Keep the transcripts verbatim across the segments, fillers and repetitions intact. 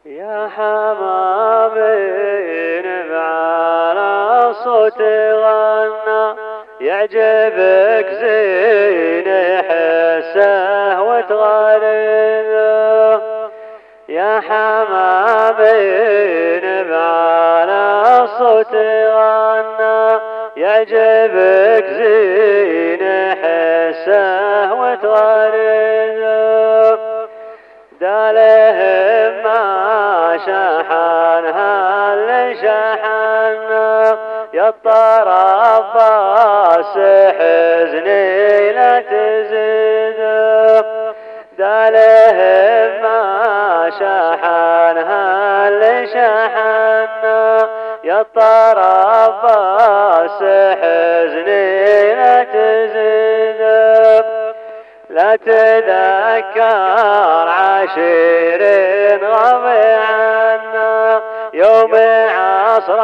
يا حمامين بعلى صوت غنى يعجبك زين حسه وتغرده. يا حمامين بعلى صوت غنى يعجبك زين حسه وتغرده. دالهم ما شحنها اللي شحنا يا الطرف باس حزني لا تزيده. دالهم ما شحنها اللي شحنا يا الطرف باس حزني لا تزيده. لا تذكر عشير غضي عنا يوم عصر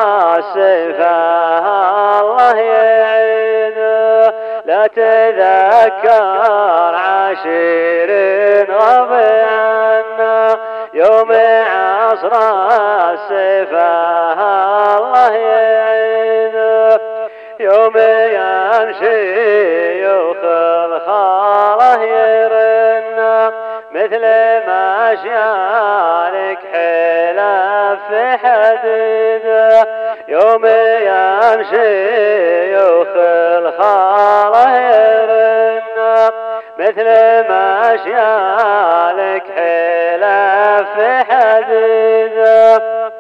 السفاه الله يعيده. لا تذكر عشير غضي عنا يوم عصر السفاه الله يعيده. يوم يمشي يوخل خاله يرنا مثل ما شيالك حلف في حديده. يوم يمشي يوخل خاله يرنا مثل ما شيالك حلف في حديده.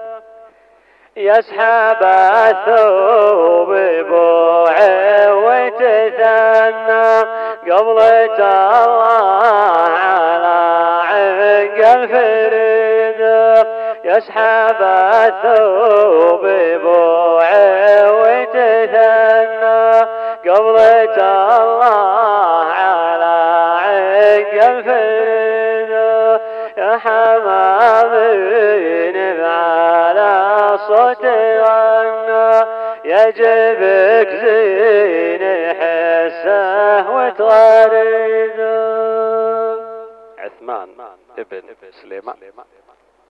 يسحب الثوب بوعي وتثنى قبلة الله على عنق الفريده. يسحب الثوب بوعي وتثنى قبلة الله على عنق الفريده. يا حمامين بعلى صوت غنى يعجبك زين حسه وتغرده. عثمان ابن سليمان.